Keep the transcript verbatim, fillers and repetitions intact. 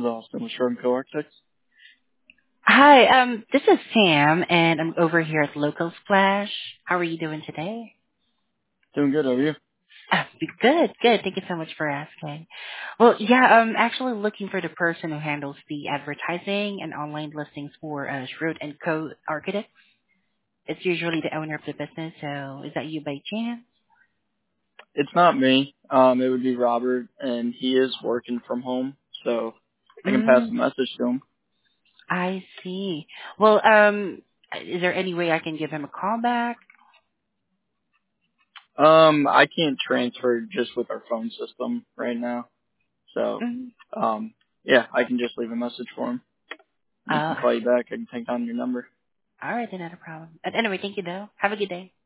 is Austin with Sherman Co Architects. Hi, um, this is Sam, and I'm over here at Local Splash. How are you doing today? Doing good, how are you? Uh, good, good. Thank you so much for asking. Well, yeah, I'm actually looking for the person who handles the advertising and online listings for uh, Schroed and Co. Architects. It's usually the owner of the business, so is that you by chance? It's not me. Um, it would be Robert, and he is working from home, so I can pass the Mm, message to him. I see. Well, um, is there any way I can give him a call back? Um, I can't transfer just with our phone system right now, so Mm. um, yeah, I can just leave a message for him. And he can Uh, call you back. I can take down your number. all right, then not a problem. Uh, Anyway, thank you though. Have a good day.